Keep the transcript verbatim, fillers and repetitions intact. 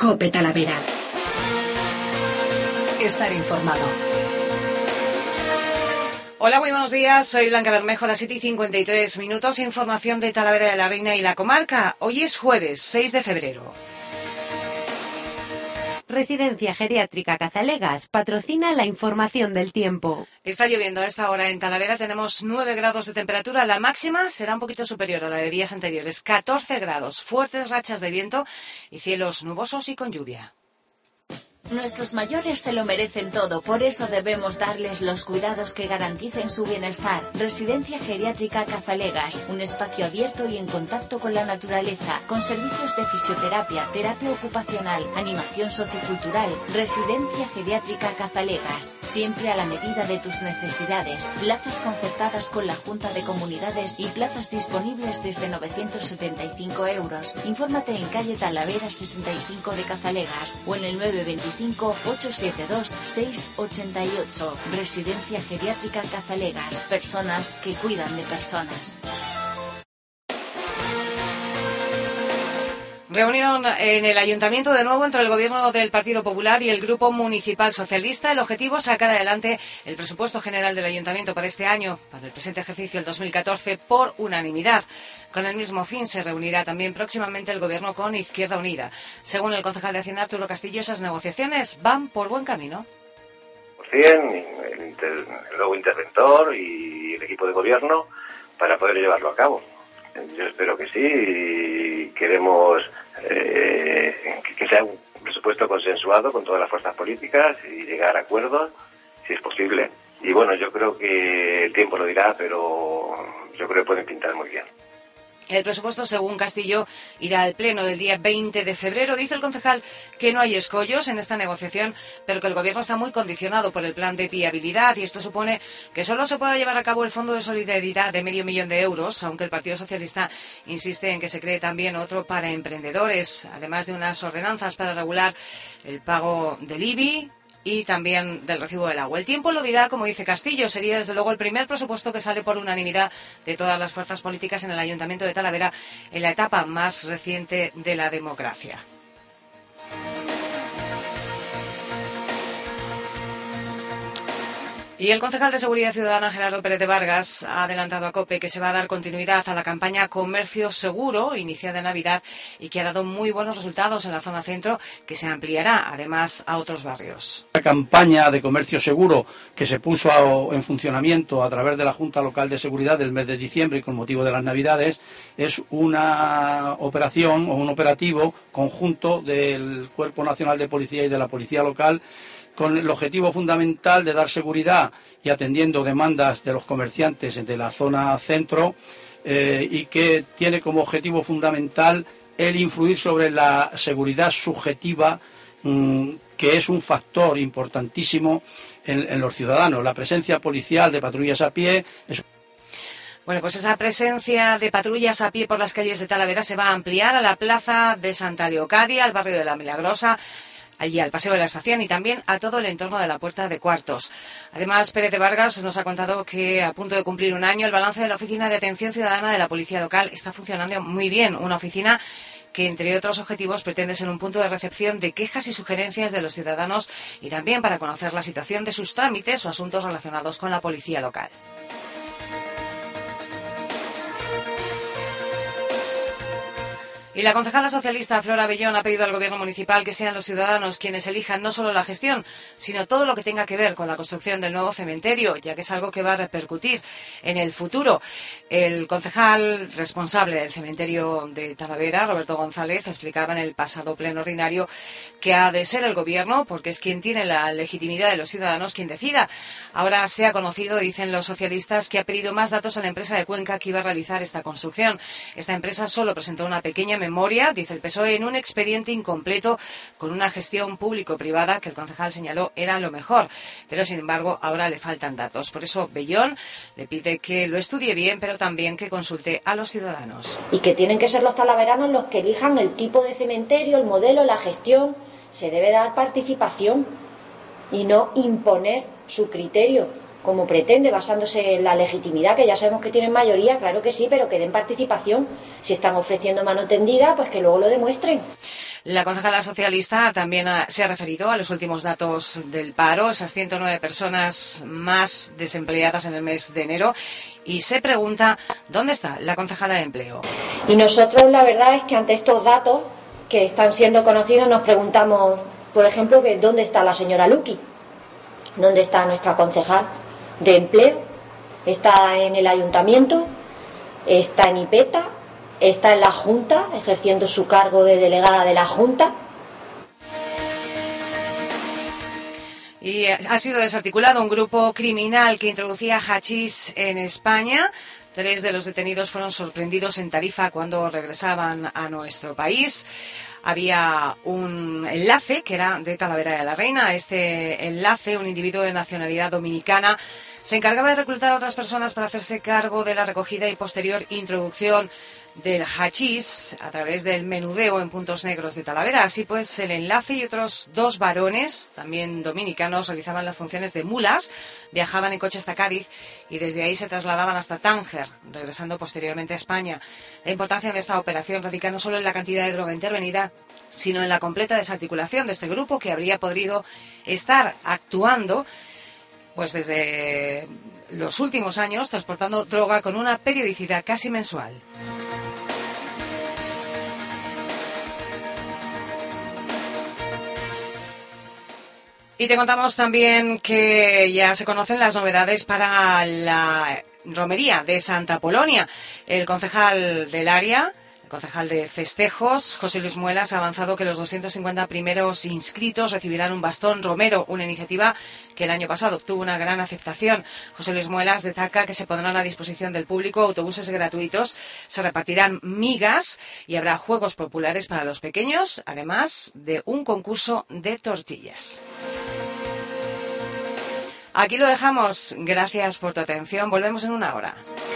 COPE Talavera. Estar informado. Hola, muy buenos días. Soy Blanca Bermejo, las siete y cincuenta y tres minutos. Información de Talavera de la Reina y la comarca. Hoy es jueves, seis de febrero. Residencia Geriátrica Cazalegas patrocina la información del tiempo. Está lloviendo a esta hora en Talavera. Tenemos nueve grados de temperatura. La máxima será un poquito superior a la de días anteriores. catorce grados, fuertes rachas de viento y cielos nubosos y con lluvia. Nuestros mayores se lo merecen todo, por eso debemos darles los cuidados que garanticen su bienestar. Residencia Geriátrica Cazalegas, un espacio abierto y en contacto con la naturaleza, con servicios de fisioterapia, terapia ocupacional, animación sociocultural. Residencia Geriátrica Cazalegas, siempre a la medida de tus necesidades. Plazas concertadas con la Junta de Comunidades y plazas disponibles desde novecientos setenta y cinco euros. Infórmate en calle Talavera sesenta y cinco de Cazalegas o en el nueve veinticinco ocho siete dos seis ocho ocho. Residencia Geriátrica Cazalegas. Personas que cuidan de personas. Reunión en el Ayuntamiento de nuevo entre el Gobierno del Partido Popular y el Grupo Municipal Socialista. El objetivo es sacar adelante el presupuesto general del Ayuntamiento para este año, para el presente ejercicio, el dos mil catorce, por unanimidad. Con el mismo fin se reunirá también próximamente el Gobierno con Izquierda Unida. Según el concejal de Hacienda, Arturo Castillo, esas negociaciones van por buen camino. Por cien, el, inter, el nuevo interventor y el equipo de gobierno para poder llevarlo a cabo. Yo espero que sí y queremos eh, que sea un presupuesto consensuado con todas las fuerzas políticas y llegar a acuerdos, si es posible. Y bueno, yo creo que el tiempo lo dirá, pero yo creo que pueden pintar muy bien. El presupuesto, según Castillo, irá al pleno del día veinte de febrero. Dice el concejal que no hay escollos en esta negociación, pero que el Gobierno está muy condicionado por el plan de viabilidad y esto supone que solo se pueda llevar a cabo el Fondo de Solidaridad de medio millón de euros, aunque el Partido Socialista insiste en que se cree también otro para emprendedores, además de unas ordenanzas para regular el pago del I B I y también del recibo del agua. El tiempo lo dirá, como dice Castillo, sería desde luego el primer presupuesto que sale por unanimidad de todas las fuerzas políticas en el Ayuntamiento de Talavera en la etapa más reciente de la democracia. Y el concejal de Seguridad Ciudadana, Gerardo Pérez de Vargas, ha adelantado a COPE que se va a dar continuidad a la campaña Comercio Seguro, iniciada en Navidad y que ha dado muy buenos resultados en la zona centro, que se ampliará además a otros barrios. La campaña de Comercio Seguro que se puso a, en funcionamiento a través de la Junta Local de Seguridad del mes de diciembre y con motivo de las Navidades es una operación o un operativo conjunto del Cuerpo Nacional de Policía y de la Policía Local, con el objetivo fundamental de dar seguridad y atendiendo demandas de los comerciantes de la zona centro eh, y que tiene como objetivo fundamental el influir sobre la seguridad subjetiva, mmm, que es un factor importantísimo en, en los ciudadanos. La presencia policial de patrullas a pie es... Bueno, pues esa presencia de patrullas a pie por las calles de Talavera se va a ampliar a la plaza de Santa Leocadia, al barrio de la Milagrosa, allí al Paseo de la Estación y también a todo el entorno de la Puerta de Cuartos. Además, Pérez de Vargas nos ha contado que a punto de cumplir un año el balance de la Oficina de Atención Ciudadana de la Policía Local está funcionando muy bien. Una oficina que, entre otros objetivos, pretende ser un punto de recepción de quejas y sugerencias de los ciudadanos y también para conocer la situación de sus trámites o asuntos relacionados con la Policía Local. Y la concejala socialista Flora Bellón ha pedido al Gobierno municipal que sean los ciudadanos quienes elijan no solo la gestión, sino todo lo que tenga que ver con la construcción del nuevo cementerio, ya que es algo que va a repercutir en el futuro. El concejal responsable del cementerio de Talavera, Roberto González, explicaba en el pasado pleno ordinario que ha de ser el Gobierno, porque es quien tiene la legitimidad de los ciudadanos, quien decida. Ahora se ha conocido, dicen los socialistas, que ha pedido más datos a la empresa de Cuenca que iba a realizar esta construcción. Esta empresa solo presentó una pequeña memoria, dice el P S O E, en un expediente incompleto con una gestión público-privada que el concejal señaló era lo mejor. Pero, sin embargo, ahora le faltan datos. Por eso, Bellón le pide que lo estudie bien, pero también que consulte a los ciudadanos. Y que tienen que ser los talaveranos los que elijan el tipo de cementerio, el modelo, la gestión. Se debe dar participación y no imponer su criterio. como pretende, basándose en la legitimidad, que ya sabemos que tienen mayoría, claro que sí, pero que den participación. Si están ofreciendo mano tendida, pues que luego lo demuestren. La concejala socialista también ha, se ha referido a los últimos datos del paro, esas ciento nueve personas más desempleadas en el mes de enero, y se pregunta dónde está la concejala de empleo. Y nosotros la verdad es que ante estos datos que están siendo conocidos nos preguntamos, por ejemplo, que dónde está la señora Luqui, dónde está nuestra concejal de empleo, está en el ayuntamiento, está en IPETA, está en la Junta, ejerciendo su cargo de delegada de la Junta. Y ha sido desarticulado un grupo criminal que introducía hachís en España. Tres de los detenidos fueron sorprendidos en Tarifa cuando regresaban a nuestro país. Había un enlace que era de Talavera de la Reina. Este enlace, un individuo de nacionalidad dominicana, se encargaba de reclutar a otras personas para hacerse cargo de la recogida y posterior introducción del hachís a través del menudeo en puntos negros de Talavera. Así pues, el enlace y otros dos varones, también dominicanos, realizaban las funciones de mulas, viajaban en coche hasta Cádiz y desde ahí se trasladaban hasta Tánger, regresando posteriormente a España. La importancia de esta operación radica no solo en la cantidad de droga intervenida, sino en la completa desarticulación de este grupo, que habría podido estar actuando pues desde los últimos años, transportando droga con una periodicidad casi mensual. Y te contamos también que ya se conocen las novedades para la romería de Santa Polonia. El concejal del área, el concejal de festejos, José Luis Muelas, ha avanzado que los doscientos cincuenta primeros inscritos recibirán un bastón romero, una iniciativa que el año pasado obtuvo una gran aceptación. José Luis Muelas destaca que se pondrán a disposición del público autobuses gratuitos, se repartirán migas y habrá juegos populares para los pequeños, además de un concurso de tortillas. Aquí lo dejamos. Gracias por tu atención. Volvemos en una hora.